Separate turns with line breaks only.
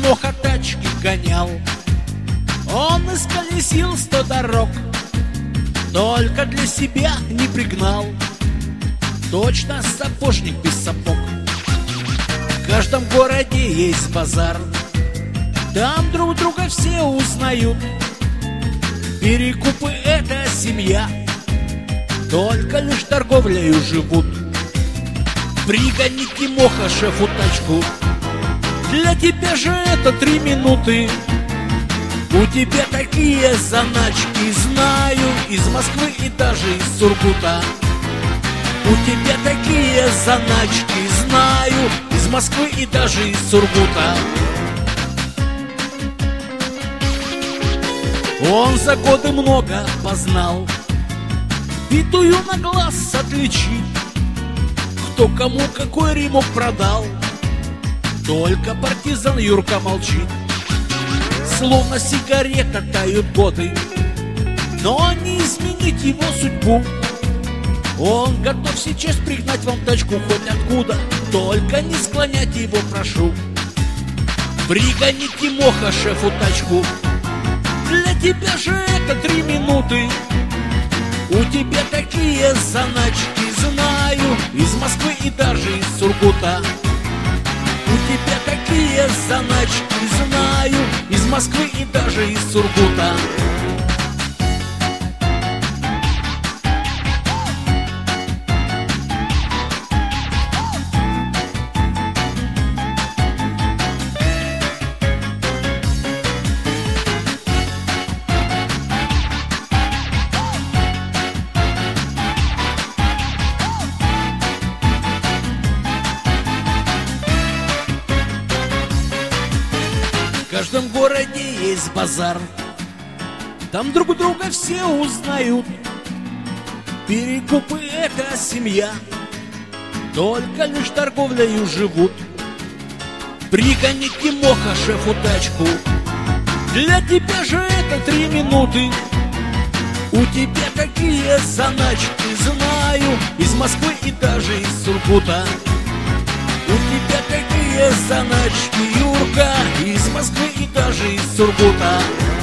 Тимоха тачки гонял. Он исколесил 100 дорог, только для себя не пригнал. Точно сапожник без сапог. В каждом городе есть базар, там друг друга все узнают. Перекупы — это семья, только лишь торговлею живут. Пригони, Тимоха, шефу тачку, для тебя же это 3 минуты. У тебя такие заначки, знаю, из Москвы и даже из Сургута. У тебя такие заначки, знаю, из Москвы и даже из Сургута. Он за годы много познал, битую на глаз отличить, кто кому какой ремок продал. Только партизан Юрка молчит. Словно сигарета тают годы, но не изменить его судьбу. Он готов сейчас пригнать вам тачку хоть откуда, только не склонять его прошу. Пригони, Тимоха, шефу тачку, для тебя же это 3 минуты. У тебя такие заначки, знаю, из Москвы и даже из Сургута. У тебя такие заначки, знаю, из Москвы и даже из Сургута. В каждом городе есть базар, там друг друга все узнают. Перекупы — это семья, только лишь торговлею живут. Пригони, Тимоха, шефу тачку, для тебя же это 3 минуты. У тебя такие заначки, знаю, из Москвы и даже из Сургута. У тебя такие заначки, Юрка, из Москвы и даже из Сургута.